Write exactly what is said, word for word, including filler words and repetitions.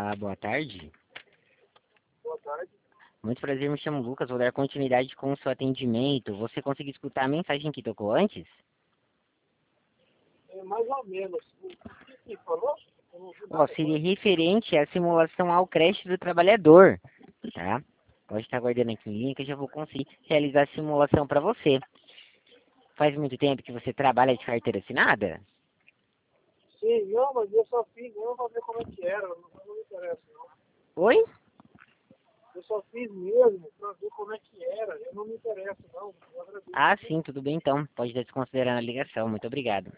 Olá, boa tarde. Boa tarde. Muito prazer, me chamo Lucas, vou dar continuidade com o seu atendimento. Você conseguiu escutar a mensagem que tocou antes? É mais ou menos. O que que falou? Eu não ouvi Ó, nada seria agora. referente à simulação ao crédito do trabalhador, tá? Pode estar aguardando aqui em linha que eu já vou conseguir realizar a simulação para você. Faz muito tempo que você trabalha de carteira assinada? Sim, não, mas eu só fiz mesmo pra ver como é que era. Não, não me interessa, não. Oi? Eu só fiz mesmo pra ver como é que era. Eu não me interesso, não. Eu agradeço. Ah, sim, tudo bem então. Pode desconsiderar a ligação. Muito obrigado.